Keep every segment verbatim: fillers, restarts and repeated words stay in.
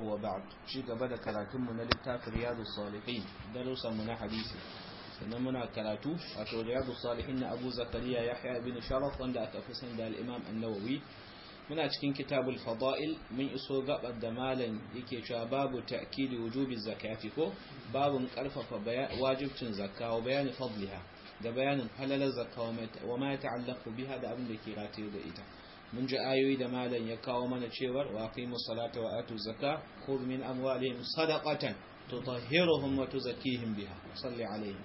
wa ba'd shi gaba da karatun mu na littafin Riyadus Salihin darussan mu na hadisi sannan muna karatu wato Riyadus Salihin na Abu Zakariya Yahya ibn Sharaf wanda aka fi san da al-Imam An-Nawawi muna cikin kitabul fada'il mun iso gabar da malam yake cewa babu ta'kidi wujubi zakati ko babun karfafa wajibcin zakka wa bayani fadliha da bayanin halalar zakka wa ma ta'allaqu biha da abin da ke rataye da ita mun ji ayoyi da malam ya kawo mana cewar wa aqimus salata wa atu zakka khudh min amwalihim sadaqatan tutahhiruhum wa tuzakkihim biha salli alaihim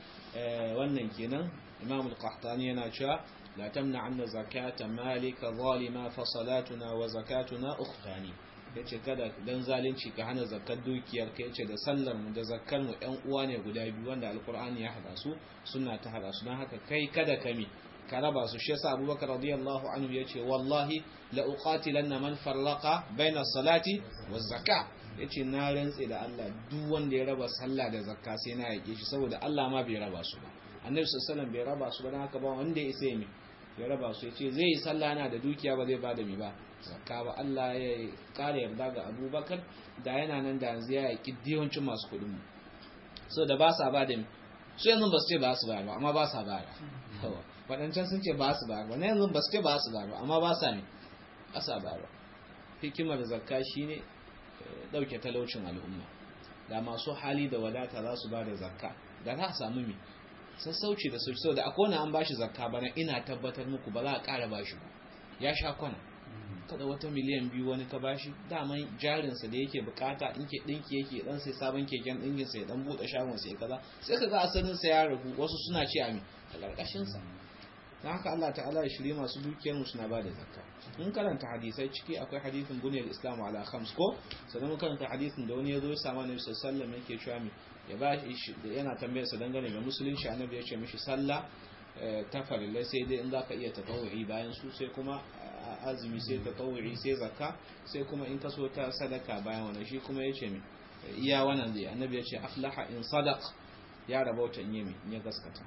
wannan kenan Imam al-Qahtani yana cewa لا تمنعن زكاة مالك ظالما فصلاتنا وزكاتنا أختان yace kada dan zalunci ka hana zakkar dukiyar ka yace da sallar mu da zakkar mu ɗan uwa ne guda biyu wanda alqur'ani ya hada su sunna ta hada su dan haka kai kada kami ka raba su shi yasa Abubakar radiyallahu anhu yace wallahi la uqatilanna man farraqa baina salati waz zakah yace na rantse da Allah duk wanda ya raba sallah da zakka sai na yake shi saboda Allah ma bai raba su ba annabi sallallahu alaihi wasallam bai raba su ba dan haka ba wanda ya isa mi ya raba su ya ce zai yi sallah na da dukiya ba zai bada mi ba zakka ba Allah ya kare yarda ga Abubakar da yana nan da yanzu ya yaki diyawancin masu kuɗin mu so da ba sa bada mi su yanzu ba su ce ba su ba amma ba sa bada to wadancan sun ce ba su ba wannan yanzu ba su ce ba su ba amma ba sa mi ba sa ba hikimar zakka shine dauke talaucin al'umma da masu hali da wadata za su bada zakka da za a samu mi sassauci da sauci saboda akwai wani an bashi zakka bana ina tabbatar muku ba za a ƙara bashi ba ya sha kwana kada wata miliyan biyu wani ka bashi daman jarinsa da yake bukata in ke dinki yake dan sai sabon keken dinkin sa ya dan bude shagon sa ya kaza sai kaga asalin sa ya ragu wasu suna ce ami a karkashin sa dan haka Allah ta'ala ya shirye masu dukiyar mu suna bada zakka mun karanta hadisai ciki akwai hadisin buniyar islamu ala khams ko sannan mun karanta hadisin da wani yazo ya samu Annabi sallallahu alaihi wasallam yake cewa mi ya ba shi yana tambayar sa dangane da musulunci annabi ya ce mishi sallah ta farilla sai dai in zaka iya tatawu'i bayan su sai kuma azumi sai tatawu'i sai zakka sai kuma in kaso ta sadaka bayan wannan shi kuma yace mi iya wannan zai annabi ya ce aflaha in sadaq ya rabauta in yemi in ya gaskata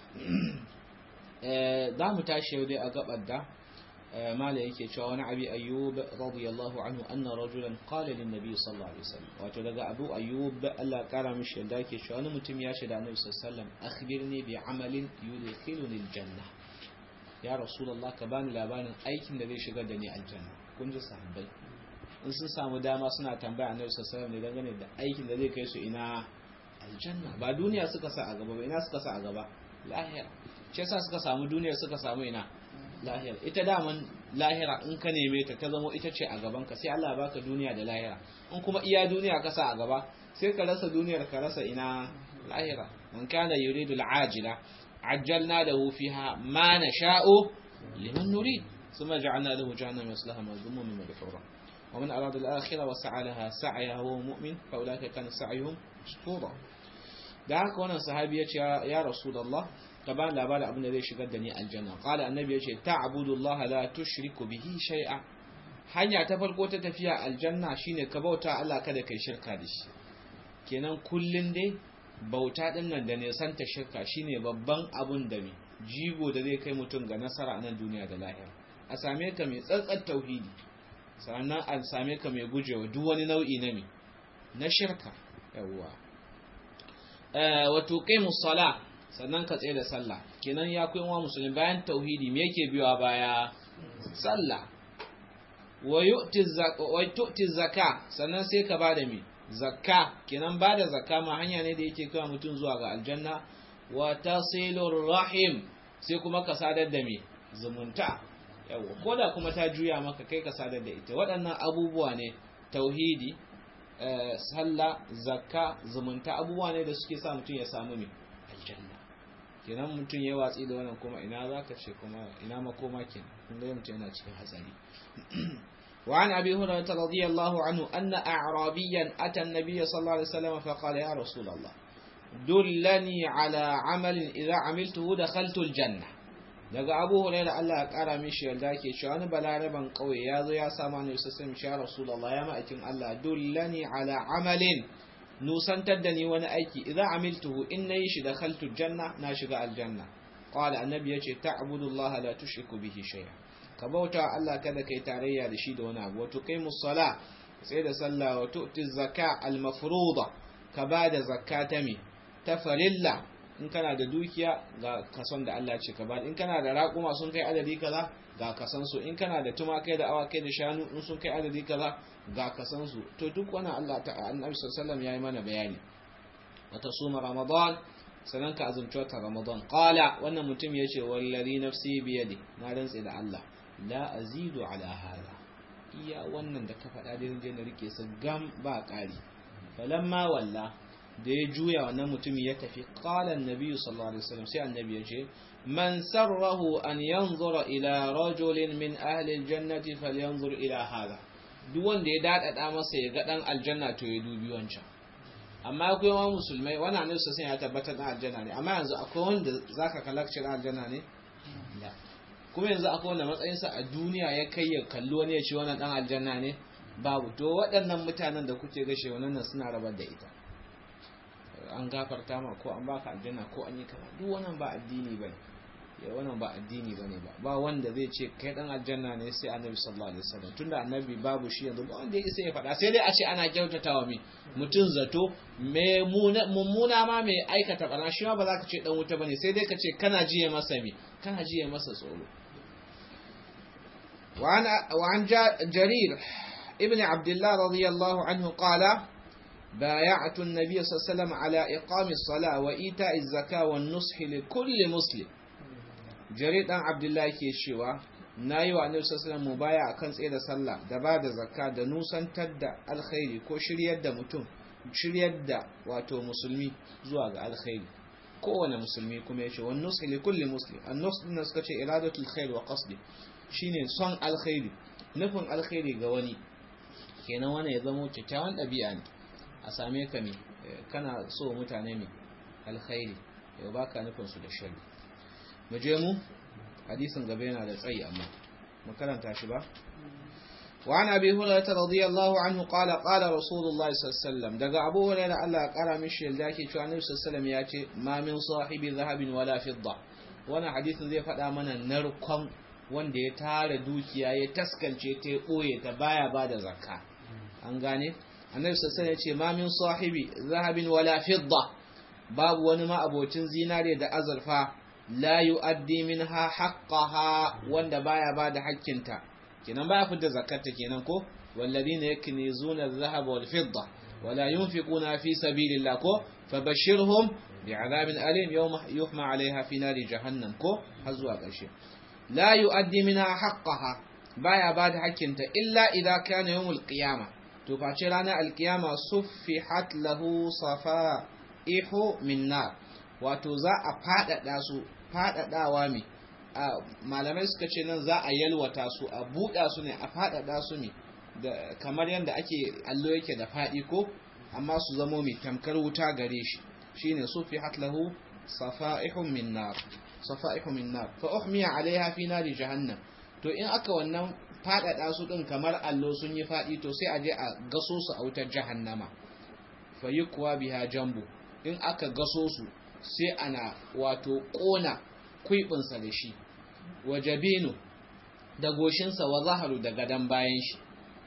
eh da mu tashi yau dai a gabar da mala yake cewa wani abi ayyub radiyallahu anhu anna rajulan qala lin nabi sallallahu alaihi wasallam wato daga abu ayyub Allah kara mishi yadda yake cewa wani mutum ya shaida annabi sallallahu alaihi wasallam akhbirni bi amalin yudkhiluni aljanna ya rasulullah ka bani labarin aikin da zai shigar da ni aljanna kun ji sahabbai in sun samu dama suna tambaya annabi sallallahu alaihi wasallam ne dangane da aikin da zai kai su ina aljanna ba duniya suka sa a gaba ba ina suka sa a gaba lahira shi yasa suka samu duniya suka samu ina lahira ita daman lahira in ka neme ta ta zama ita ce a gaban ka sai Allah ya baka duniya da lahira in kuma iya duniya ka sa a gaba sai ka rasa duniyar ka rasa ina lahira man kana yuridu al-ajila ajjalna lahu fiha ma nasha'u liman nurid thumma ja'alna lahu jahannama yaslaha madhmuman madhura wa man arada al-akhirah wa sa'a laha sa'yahu mu'min fa ulaka kana sa'yuhum mashkura da haka wannan sahabi ya ce ya rasulullah ka ba labarin abin da zai shigar da ni aljanna qala annabi yace ta'budullah la tushriku bihi shay'a hanya ta farko ta tafiya aljanna shine ka bauta Allah kada kai shirka da shi kenan kullun dai bauta din nan da ne santa shirka shine babban abun da me jigo da zai kai mutum ga nasara a nan duniya da lahira a same ka mai tsantsar tauhidi sannan a same ka mai gujewa duk wani nau'i na me na shirka yawa eh wato qimus salah sannan ka tsaye da sallah kenan ya kuyin wa musulmi bayan tauhidi me yake biyowa baya sallah wa yu'ti zakka sannan sai ka bada mi zakka kenan bada zakka ma hanya ne da yake kawo mutum zuwa ga aljanna wa tasilur rahim sai kuma ka sadar da mi zumunta yawa koda kuma ta juya maka kai ka sadar da ita waɗannan abubuwa ne tauhidi sallah zakka zumunta abubuwa ne da suke sa mutum ya samu mi aljanna kenan mutum ya watsi da wannan kuma ina zaka ce kuma ina makoma kenan kun ga mutum yana cikin hatsari wa an abi hurairah radiyallahu anhu anna a'rabiyan ata an-nabiy sallallahu alaihi wasallam fa qala ya rasulullah dullani ala amalin idha amiltuhu dakhaltu al-janna daga abu hurairah Allah ya kara mishi yarda yake cewa wani balaraban kauye yazo ya samu annabi sallallahu alaihi wasallam ya rasulullah ya ma'akin Allah dullani ala amalin nusantar da ni wani aiki idan amiltuhu in nayi shi da khaltul janna na shiga aljanna qala annabi yace ta'budullaha la tushriku bihi shay'a ka bauta Allah kada kai tarayya da shi da wani abu wato kai musalla sai da sallah wa tu'ti zakka al-mafruḍa ka bada zakka ta me ta farilla in kana da dukiya ga kason da Allah ce ka bada in kana da raƙuma sun kai adadi kaza ga kasan su in kana da tumakai da awakai da shanu in sun kai adadi kaza ga kasan su to duk wannan Allah ta annabi sallallahu alaihi wasallam yayi mana bayani wata suma ramadan sanan ka azumci wata ramadan qala wannan mutum yace wallazi nafsi bi yadi na rantsi da Allah la azidu ala hada iya wannan da ka faɗa da je na rike su gam ba ƙari falamma walla da ya juya wannan mutumi ya tafi qala annabi sallallahu alaihi wasallam sai annabi ya ce man sarrahu an yanzura ila rajulin min ahli aljannati falyanzur ila hada duk wanda ya dadada masa ya ga dan aljanna to ya dubi wancan amma akwai wani musulmai wannan ne sai ya tabbatar dan aljanna ne amma yanzu akwai wanda zaka kalakci dan aljanna ne kuma yanzu akwai wanda matsayinsa a duniya ya kai ya kalli wani ya ce wannan dan aljanna ne babu to waɗannan mutanen da kuke gashe wannan suna rabar da ita an gafarta ma ko an baka aljanna ko an yi kama duk wannan ba addini bane ya wannan ba addini bane ba ba wanda zai ce kai dan aljanna ne sai annabi sallallahu alaihi wasallam tunda annabi babu shi yanzu ba wanda ya isa ya faɗa sai dai a ce ana kyautatawa mai mutun zato me mummuna ma mai aikata bana shi ma ba za ka ce dan wuta bane sai dai ka ce kana jiye masa me kana jiye masa tsoro وعن وعن جرير ابن عبد الله رضي الله عنه قال بايعت النبي صلى الله عليه وسلم على إقام الصلاة وإيتاء الزكاة والنصح لكل مسلم جرير بن عبد الله ke cewa nayi wa annabi sallallahu alaihi wasallam mubaya kan tsaye da sallah da ba da zakka da nusantar da alkhairi ko shiryar da mutum shiryar da wato musulmi zuwa ga alkhairi kowane musulmi kuma yace wan nushi li kulli muslim an-nush din suka ce iradatul khair wa qasdi shine son alkhairi nufin alkhairi ga wani kenan wannan ya zama kyakkyawan ɗabi'a ne a same ka ne kana so mutane ne alkhairi yau baka nufin su da sharri mu je mu hadisin gaba yana da tsayi amma mu karanta shi ba وعن أبي هريرة رضي الله عنه قال قال رسول الله صلى الله عليه وسلم دقى أبو هريرة الله قال مشي الداكي شو النبي صلى الله عليه وسلم ياتي ما من صاحب ذهب ولا فضة وانا حديث زي فدا منا نرقم wanda ya tara dukiya ya taskance ta ya ɓoye ta baya ba da zakka an gane annabi sassan ya ce ma min sahibi zahabin wala fidda babu wani ma abocin zinare da azurfa la yu'addi minha haqqaha wanda baya ba da hakkinta kenan baya fitar zakarta kenan ko walladina yaknizuna adh-dhahaba wal fidda wala yunfiquna fi sabilillah ko fabashshirhum bi'adabin alim yawma yuhma 'alayha fi nari jahannam ko har zuwa ƙarshe la yu'addi minha haqqaha baya bada hakkinta illa idza kana yawmul qiyamah to face ranar alkiyama suffihat lahu safaihu min nar wato za a fadada su fadadawa me malamai suka ce nan za a yalwata su a buɗa su ne a fadada su ne da kamar yanda ake allo yake da fadi ko amma su zamo mai tamkar wuta gare shi shine suffihat lahu safaihu min nar safaihu min nar fa uhmiya alaiha fi nari jahannam to in aka wannan fadada su din kamar allo sun yi fadi to sai a je a gaso su a wutar jahannama fa yukwa biha jambu in aka gaso su sai ana wato kona kuibin sa da shi wajabinu da goshin sa wa zaharu da gadan bayan shi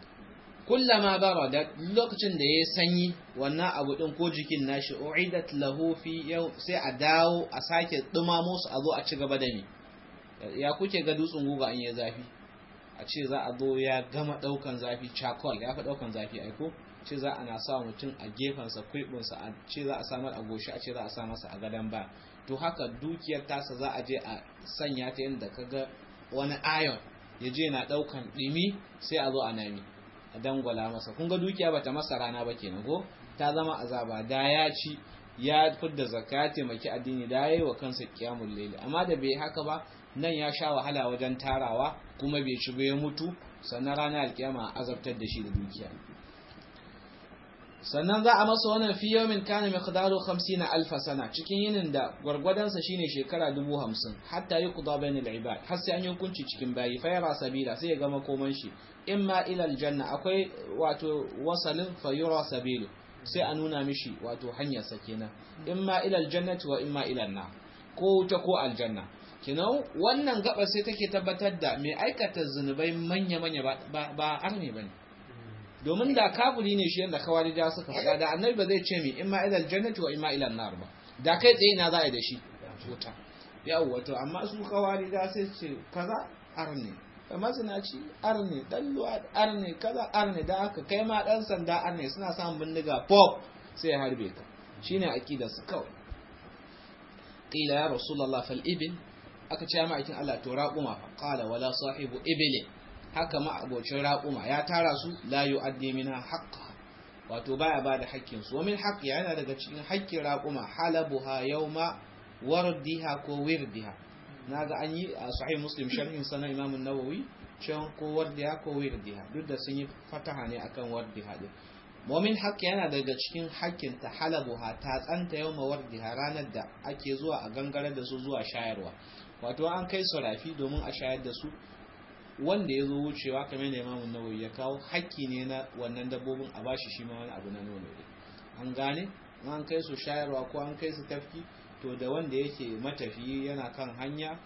kullama barada lokacin da yayi sanyi wannan abu din ko jikin nashi uidat lahu fi yau sai a dawo a sake dumamo su a zo a ci gaba da ni ya kuke ga dutsen guga an yi zafi a ce za a zo ya gama daukan zafi charcoal ya fi daukan zafi aiko ce za ana sa mutum a gefen sa kuibin sa a ce za a samar a goshi a ce za a sa masa a gadan ba to haka dukiyar tasa za a je a sanya ta yanda kaga wani iron ya je na daukan dimi sai a zo a nami a dangwala masa kun ga dukiya bata masa rana ba kenan ko ta zama azaba da ya ci ya fidda zakka taimaki addini da yayi wa kansa qiyamul layl amma da bai haka ba nan ya sha wahala wajen tarawa kuma bai ci ya mutu sannan ranar alkiyama azabtar da shi da dukiya sannan za a masa wannan fi yawmin kana miqdaru khamsina alf sana cikin yinin da gwargwadon sa shine shekara dubu hamsin hatta yuqda bainal ibad har sai an yi hukunci cikin bayi fa yara sabila sai ya ga makoman shi imma ila aljanna akwai wato wasalin fa yura sabilu sai a nuna mishi wato hanyar sa kenan imma ila aljannati wa imma ila an-nar ko wuta ko aljanna kenan wannan gaba sai take tabbatar da mai aikata zunubai manya manya ba ba arme bane domin da kafiri ne shi yanda kawarija suka faɗa da annabi ba zai ce mi imma ila aljannati wa imma ila an-nar ba da kai tsaye na za a yi da shi wuta yawa to amma su kawarija sai ce kaza arne mazinaci arne dan luwa arne kaza arne da aka kai ma dan sanda arne suna samun bindiga pop sai ya harbe ka shine aqidar su kawai qila ya rasulullah fal ibil aka ce ma aikin Allah to raquma fa qala wala sahibu ibli haka ma abocin raquma ya tara su la yu'addi minha haqqa wato baya bada haƙƙin su wa min haqqi yana daga cikin haƙƙin raquma halabuha yawma wardiha ko wirdiha naga an yi a sahih muslim sharhin sanan imam an-nawawi cewa ko wardiha ko wirdiha duk da sun yi fataha ne akan wardiha din mu'min haqqi yana daga cikin haƙƙin ta halabuha ta tsanta yawma wardiha ranar da ake zuwa a gangare da su zuwa shayarwa wato an kai su rafi domin a shayar da su wanda ya zo wucewa kamar da imam an-nawawi ya kawo haƙƙi ne na wannan dabbobin a bashi shi ma wani abu na nono an gane an kai su shayarwa ko an kai su tafki to da wanda yake matafiyi yana kan hanya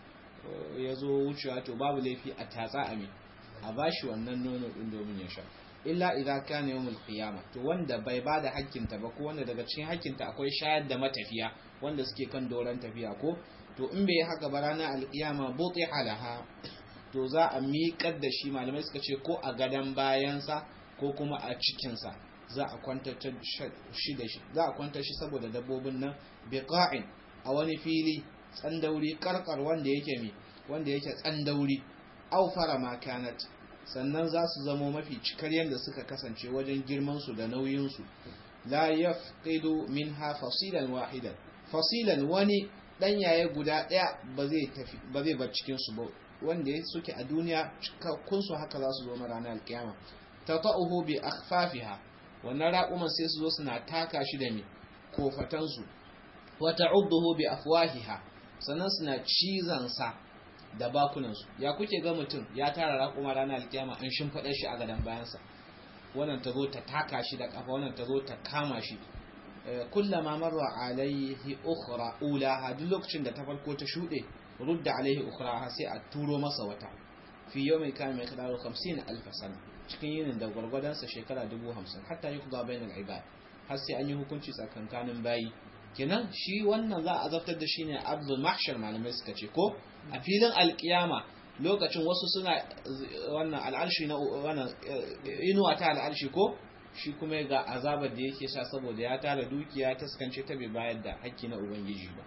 ya zo wucewa to babu laifi a tatsa a a bashi wannan nono din domin ya sha illa idza kana yawmul qiyamah to wanda bai bada hakkinta ba ko wanda daga cikin hakkinta akwai shayar da matafiya wanda suke kan doran tafiya ko to in bai haka ba ranar alqiyama butiha laha to za a miƙar da shi malamai suka ce ko a gadan bayansa ko kuma a cikinsa za a kwantar shi da shi za a kwantar shi saboda dabbobin nan biqa'in a wani fili tsandauri karkar wanda yake mi wanda yake tsandauri aw fara ma kanat sannan za su zamo mafi cikar yanda suka kasance wajen girman su da nauyin su la yafqidu minha fasilan wahidan fasilan wani dan yaye guda daya ba zai tafi ba zai bar cikin su ba wanda suke a duniya cikakkun su haka za su zo ranar alkiyama tata'uhu bi akhfafiha wannan raƙuman sai su zo suna taka shi da mi kofatansu wata udduhu bi afwahiha sannan suna cizan sa da bakunansu ya kuke ga mutum ya tara raƙuma ranar alkiyama an shimfiɗa shi a gadan bayansa wannan ta zo ta taka shi da kafa wannan ta zo ta kama shi kullama marra alaihi ukhra ulaha duk lokacin da ta farko ta shuɗe rudda alaihi ukhra sai a turo masa wata fi yawmin kana mai kadaru hamsin alf sana cikin yinin da gwargwadonsa shekara dubu hamsin hatta yi kuga bayan al'ibad har sai an yi hukunci tsakankanin bayi kenan shi wannan za a azabtar da shi ne abdul mahshar malamai suka ce ko a filin alkiyama lokacin wasu suna wannan al'arshi na wannan inuwa ta al'arshi ko shi kuma ga azabar da yake sha saboda ya tara dukiya ta skance ta bai bayar da hakki na ubangiji ba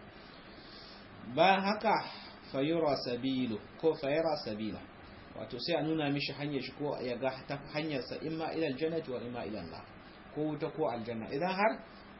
bayan haka fayura sabilu ko fayura sabila wato sai a nuna mishi hanyar shi ko ya ga ta hanyarsa imma ila aljannati wa imma ila Allah ko wuta ko aljanna idan har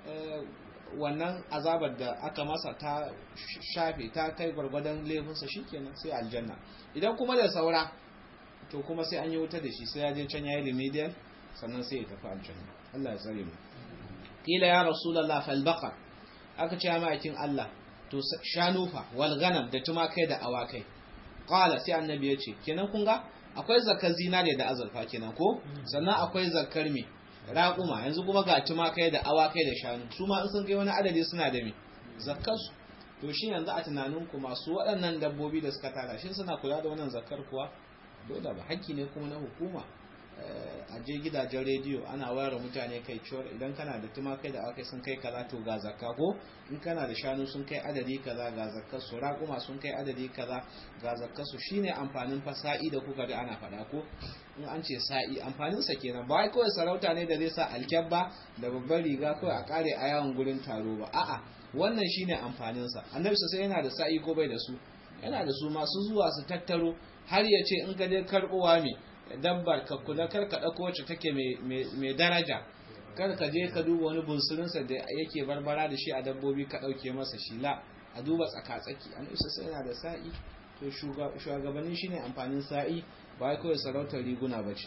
wannan azabar da aka masa ta shafe ta kai gwargwadon laifinsa shikenan sai aljanna idan kuma da saura to kuma sai an yi wuta da shi sai ya je can yayi remedial sannan sai ya tafi aljanna Allah ya tsare mu kila ya rasulullah fal baqar aka ce ma akin Allah to shanufa wal ganam da tumakai da awakai qala sai annabi ya ce kenan kun ga akwai zakar zinare da azurfa kenan ko sannan akwai zakar me raƙuma yanzu kuma ga tumakai da awakai da shanu su ma in sun kai wani adadi suna da me zakkar su to shi yanzu a tunanin ku masu waɗannan dabbobi da suka tara shi suna kula da wannan zakkar kuwa dole ba hakki ne kuma na hukuma a je gidajen rediyo ana wayar mutane kai cewar idan kana da tumakai da awakai sun kai kaza to ga zakka ko in kana da shanu sun kai adadi kaza ga zakkar su raƙuma sun kai adadi kaza ga zakkar su shine amfanin fasa'i da kuka da ana faɗa ko in an ce sa'i amfanin sa kenan ba wai kawai sarauta ne da zai sa alkyabba da babbar riga kawai a kare a yawan gurin taro ba a'a wannan shine amfanin sa annabi sai yana da sa'i ko bai da su yana da su masu zuwa su tattaro har ya ce in ka je karɓowa me dabbar ka kula kar ka dauko wacce take mai daraja kar ka je ka duba wani bunsurinsa da yake barbara da shi a dabbobi ka dauke masa shi la a duba tsaka-tsaki an isa sai yana da sa'i to shugabanni shine amfanin sa'i ba kawai sarautar riguna bace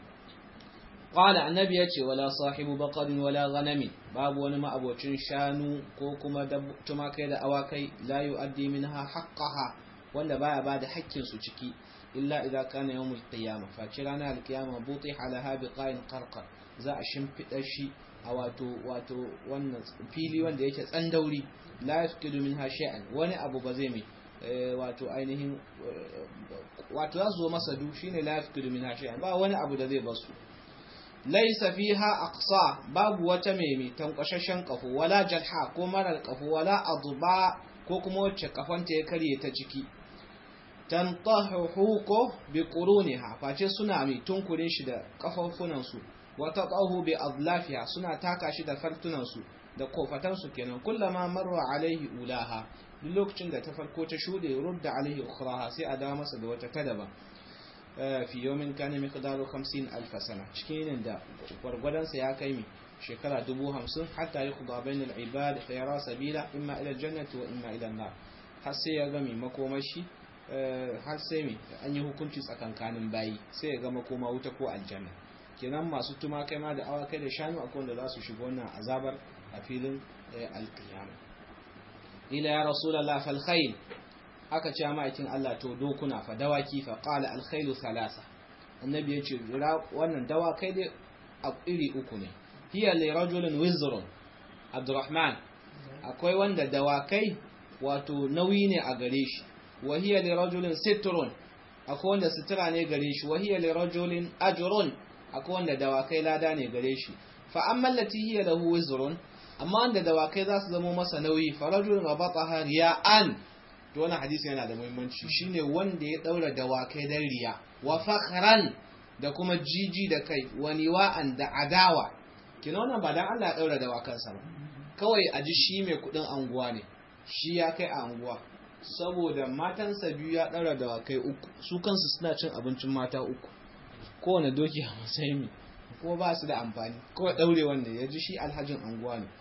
qala annabi yace wala sahibu baqarin wala ghanamin babu wani ma'abocin shanu ko kuma tumakai da awakai la yu'addi minha haqqaha wanda baya bada hakkin su ciki illa idza kana yawmul qiyamah fa kirana al qiyamah butiha laha biqa'in qarqar za a shimfida shi a wato wato wannan fili wanda yake tsandauri la yafqidu minha shay'an wani abu ba zai mai wato ainihin wato za su zo masa du shine la yafqidu minha shay'an ba wani abu da zai basu laysa fiha aqsa babu wata mai tankwashashen kafo wala jalha ko marar kafo wala adba ko kuma wacce kafanta ya karye ta ciki tantahu ko bi quruniha face suna mai tunkurin shi da kafafunan su wa taqahu bi adlafiha suna taka shi da fartunan su da kofatan su kenan kullama marra alaihi ulaha duk lokacin da ta farko ta shude rudda alaihi ukhraha sai a dawo masa da wata kadaba fi yawmin kana miqdaru hamsin alf sana cikin da gwargwadon sa ya kai mi shekara dubu hamsin hatta yuqda bainal ibad fa yara sabila imma ila aljannati wa imma ila an-nar har sai ya ga mi makomashi har sai mi an yi hukunci tsakankanin bayi sai ya ga makoma wuta ko aljanna kenan masu tumakai ma da awakai da shanu akwai wanda za su shiga wannan azabar a filin alqiyama ila ya rasulullah fal khayl aka ce ma'aikin Allah to dokuna fa dawaki fa qala al khaylu thalatha annabi yace wannan dawakai dai a iri uku ne hiya li rajulin wizrun abdurrahman akwai wanda dawakai wato nauyi ne a gare shi wa hiya li rajulin sitrun akwai wanda sitira ne gare shi wa hiya li rajulin ajrun akwai wanda dawakai lada ne gare shi fa amma allati hiya lahu wizrun amma wanda dawakai za su zama masa nauyi fa rajulun rabataha riya'an to wannan hadisi yana da muhimmanci shine wanda ya daura dawakai dan riya wa fakhran da kuma jiji da kai wa niwa'an da adawa kina wannan ba dan Allah ya daura dawakansa ba kawai a ji shi mai kudin anguwa ne shi ya kai a anguwa saboda matansa biyu ya daura dawakai uku su kansu suna cin abincin mata uku kowane doki a matsayin kuma ba su da amfani kawai daure wanda ya ji shi alhajin anguwa ne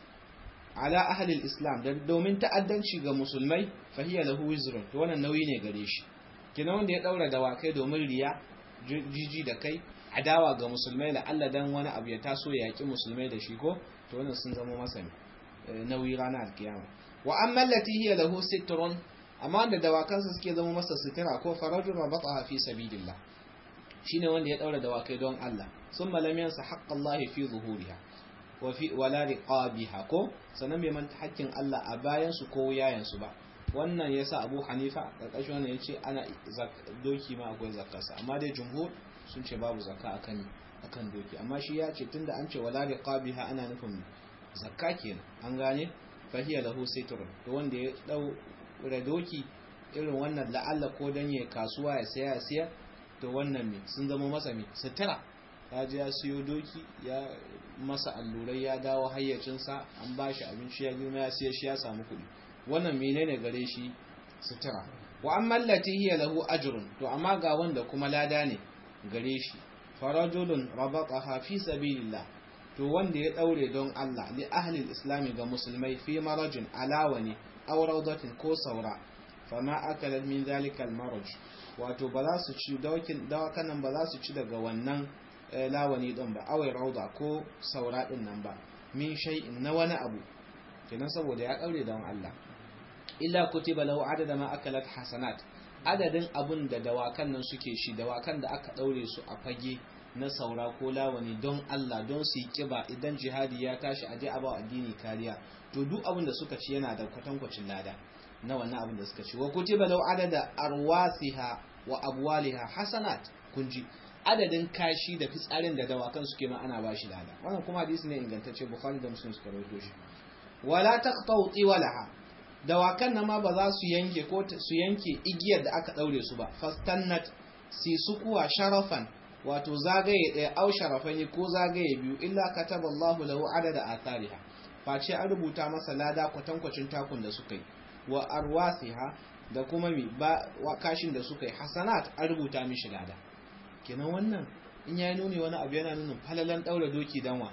ala ahli islam da domin ta'addanci ga musulmai fahiya lahu wizrun to wannan nauyi ne gare shi kina wanda ya daura dawakai domin riya jiji da kai adawa ga musulmai la Allah dan wani abu ya taso ya yaki musulmai da shi ko to wannan sun zama masa nauyi ranar alkiyama wa amma allati hiya lahu sitrun amma da dawakansa suke zama masa sitira ko farajun rabataha fi sabilillah shine wanda ya daura dawakai don Allah summa lam yansa haqqallahi fi zuhuriha wa fi wala riqabiha ko sanan bai manta hakkin Allah a bayan su ko yayan su ba wannan yasa Abu Hanifa karkashin wannan yace ana doki ma akwai zakarsa amma dai jumhur sun ce babu zakka akan akan doki amma shi ya ce tunda an ce wala riqabiha ana nufin zakka kenan an gane fahiya lahu sitrun to wanda ya dau doki irin wannan la'alla ko dan ya kasuwa ya saya ya siya to wannan me sun zama masa me sutura ya je ya siyo doki ya masa allurai ya dawo hayyacinsa an ba shi abinci ya girma ya siya shi ya samu kuɗi wannan menene gare shi sutura wa amma allati hiya lahu ajrun to amma ga wanda kuma lada ne gare shi farajulun rabataha fi sabilillah to wanda ya daure don Allah li ahli al-islam ga musulmai fi marajin alawani aw rawdatin ko saura fama akala min zalika al-maraj wato ba za su ci dawakin dawakan nan ba za su ci daga wannan lawani din ba awai rauda ko saura din nan ba min shay'in na wani abu kenan saboda ya daure don Allah illa kutiba lahu adada ma akalat hasanat adadin abun da dawakan nan suke shi dawakan da aka daure su a fage na saura ko lawani don Allah don su yi kiba idan jihadi ya tashi aje a ba addini kariya to duk abun da suka ci yana da kwatankwacin lada na wannan abun da suka ci wa kutiba lahu adada arwasiha wa abwaliha hasanat kunji adadin kashi da fitsarin da dawakan suke ma ana bashi lada wannan kuma hadisi ne ingantacce Bukhari da Muslim suka rawaito shi wala taqtau tiwalaha dawakan nan ma ba za su yanke ko su yanke igiyar da aka daure su ba fastannat si sukuwa sharafan wato zagaye daya au sharafani ko zagaye biyu illa kataballahu lahu adada athariha face an rubuta masa lada kwatankwacin takun da suka yi wa arwasiha da kuma mi ba kashin da suka yi hasanat an rubuta mishi lada kenan wannan in ya nuni wani abu yana nuna falalan daura doki danwa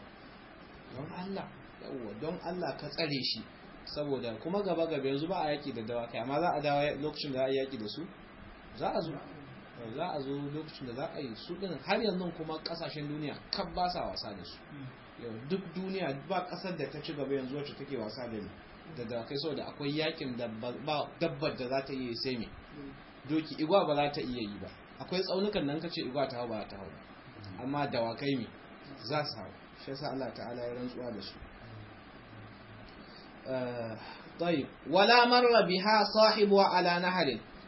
don Allah yawa don Allah ka tsare shi saboda kuma gaba gaba yanzu ba a yaki da dawakai amma za a dawo lokacin da za a yaki da su za a zo za a zo lokacin da za a yi su din har yanzu kuma kasashen duniya kan ba sa wasa da su yau duk duniya ba kasar da ta ci gaba yanzu wacce take wasa da ni da dawakai saboda akwai yakin da ba dabbar da za ta iya sai me doki igwa ba za ta iya yi ba akwai tsaunukan nan kace igwa ta hau ba ta hau amma dawakai me za su hau shi yasa Allah ta'ala ya rantsuwa da su طيب ولا مر بها صاحبها على نهر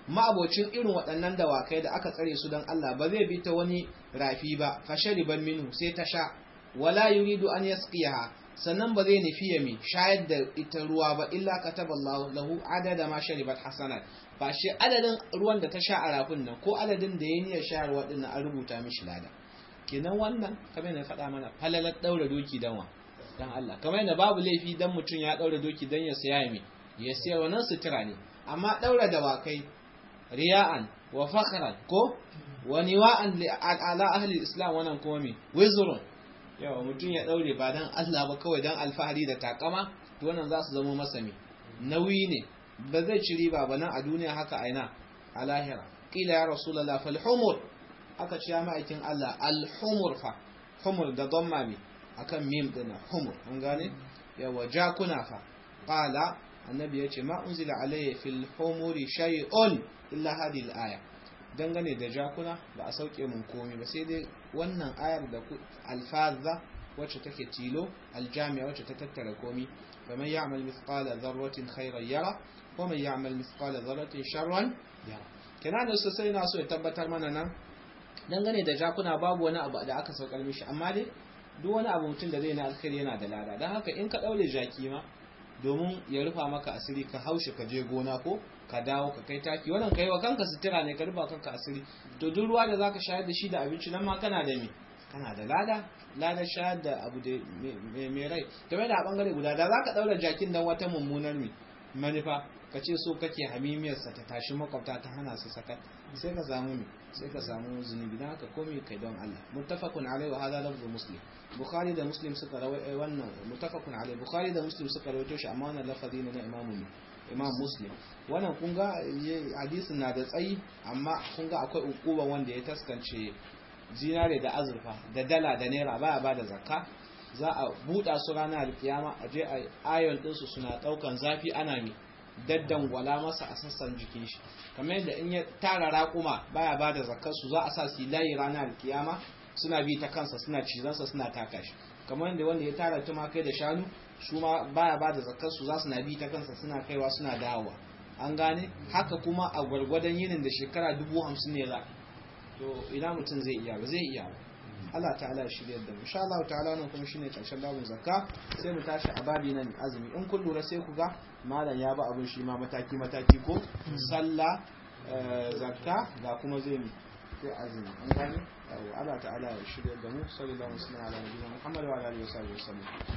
ma'abocin irin waɗannan dawakai da aka tsare su don Allah ba zai bi ta wani rafi ba fa shariban minhu sai ta sha wala yuridu an yasqiha sannan ba zai nufi ya mi shayar da ita ruwa ba illa kataballahu lahu adada ma sharibat hasanat ba shi adadin ruwan da ta sha a rafin nan ko adadin da ya niyyar shayarwa din an rubuta mishi lada kenan wannan kamar yana faɗa mana falalar daura doki dan wa dan Allah kamar yana babu laifi dan mutum ya daura doki dan ya siya mi ya siya wannan sutura ne amma daura dawakai riya'an wa fakhran ko wa niwa'an ala ahli islam wannan kuma mi wizrun yawa mutum ya daure ba dan Allah ba kawai dan alfahari da takama to wannan za su zama masa mi nauyi ne ba zai ci riba ba nan a duniya haka aina a lahira qila ya rasulullah fal humur aka ce ya ma'aikin Allah al humur fa humur da dhamma mi akan mim din humur an gane yawa jakuna fa qala annabi yace ma unzila alayya fil humuri shay'un illa hadhihi al aya dangane da jakuna ba a sauke mun komai ba sai dai wannan ayar da alfaza wacce take tilo aljami'a wacce ta tattara komai faman ya'mal mithqala dharratin khayran yara wa man ya'mal mithqala dharratin sharran yara kana da su sai na so ya tabbatar mana nan dangane da jakuna babu wani abu da aka saukar mishi amma dai duk wani abu mutum da zai na alkhairi yana da lada dan haka in ka daure jaki ma domin ya rufa maka asiri ka haushi ka je gona ko ka dawo ka kai taki wannan kai wa kanka sutura ne ka rufa kanka asiri to duk ruwa da zaka shayar da shi da abinci nan ma kana da me kana da lada lada shayar da abu da me rai kamar da a bangare guda da zaka daura jakin dan wata mummunar me manufa ka ce so kake hamimiyar sa ta tashi makwabta ta hana su sakat sai ka samu me sai ka samu zunubi dan haka komai kai don Allah muttafaqun alaihi wa hadha lafzu muslim bukhari da muslim suka rawai wannan muttafaqun alaihi bukhari da muslim suka rawaito shi amma wannan lafazi ne na imamu imam muslim wannan kun ga hadisin na da tsayi amma kun ga akwai ukuba wanda ya taskance zinare da azurfa da dala da naira baya bada zakka za a buɗa su ranar alkiyama a je a ayon ɗinsu suna ɗaukan zafi ana mi daddan gwala masa a sassan jikin shi kamar yadda in ya tara raƙuma baya bada zakkar su za a sa su layi ranar alkiyama suna bi ta kansa suna cizansa suna taka shi kamar yadda wanda ya tara tumakai da shanu su ma baya bada zakkar su za su na bi ta kansa suna kaiwa suna dawowa an gane haka kuma a gwargwadon yinin da shekara dubu hamsin ne za to ina mutum zai iya ba zai iya ba Allah ta'ala ya shirya da mu insha Allah ta'ala nan kuma shine karshen babun zakka sai mu tashi a babi nan azumi in kun lura sai ku ga malam ya ba abun shi ma mataki mataki ko sallah zakka ga kuma zai mi sai azumi an gane Allah ta'ala ya shirya da mu sallallahu alaihi wa sallam ala nabiyina Muhammad wa alihi wa sahbihi